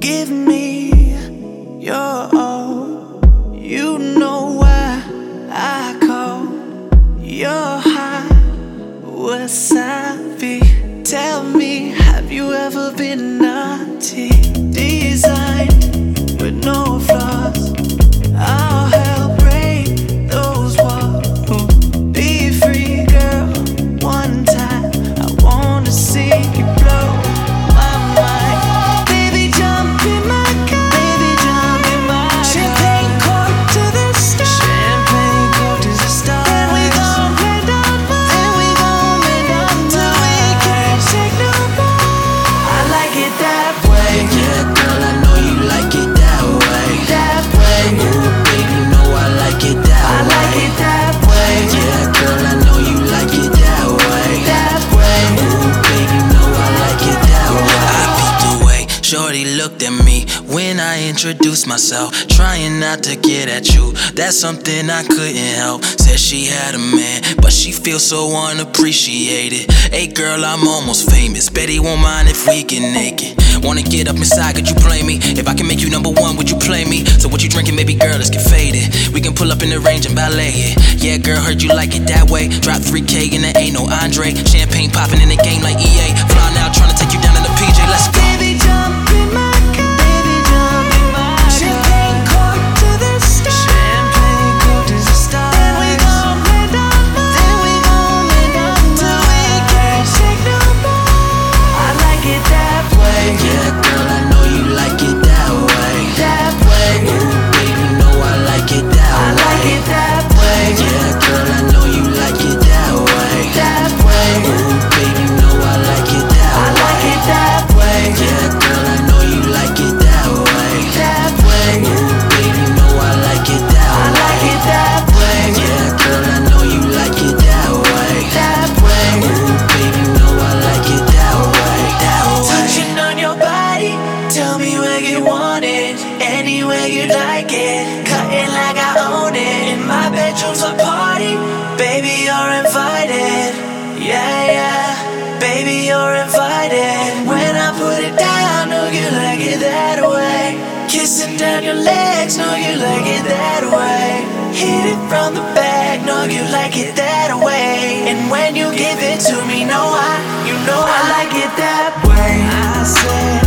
Give me your all. You know why I call your high wasabi. Tell me, have you ever been naughty? Designed with no flaws. I'll help break those walls. Be free, girl. One time, I wanna see you blow my mind. Baby, jump in my car. Baby, jump in my car. Champagne cork to the stars. Champagne cork to the stars. Then we gon' play down more. Then we gon' play down more. Till we can't take no more. I like it that way. Yeah, girl, I know you like it that way. That way. Ooh, baby, know I like it that way. I like it that way. Yeah, girl, I know you like it that way. That way. Ooh, baby, know I like it that way. I peeked away, shorty looked at me when I introduced myself, trying not to get at you. That's something I couldn't help. Said she had a man, but she feels so unappreciated. Hey girl, I'm almost famous. Betty won't mind if we get naked. Wanna get up inside, could you play me? If I can make you number one, would you play me? So what you drinking, baby girl, let's get faded. We can pull up in the range and ballet it. Yeah girl, heard you like it that way. Drop 3K and there ain't no Andre. Champagne popping in the game like EA. Flying out, trying to take you down in the PJ, let's go. Baby, jump in my car. Baby, jump in my car. Champagne cork to the stars. Champagne cork to the stars. Then we gon' play down more. Then we gon' play down more. Till we can't take no more. I like it that way. Yeah girl, I know you like it that way. That way. Ooh, baby, know I like it that I way. like it that way. Yeah girl, I know you like it that way. That way. Ooh, baby, know I like it that I way. like it that way. Yeah girl, I know you like it that way. That way. Ooh, baby, know I like it that I way. like it that way. Yeah girl, I know you like it that way. That way. Ooh, baby, know I like it that way. That way. Touching on your body, tell me where you want it, anywhere you like it, cutting like I own it. In my bedroom's a party, baby you're invited. Yeah, yeah, baby you're invited. When I put it down, know you like it that way. Kissing down your legs, know you like it that way. Hit it from the back, know you like it that way. And when you give it to me, you know I like it that way. I said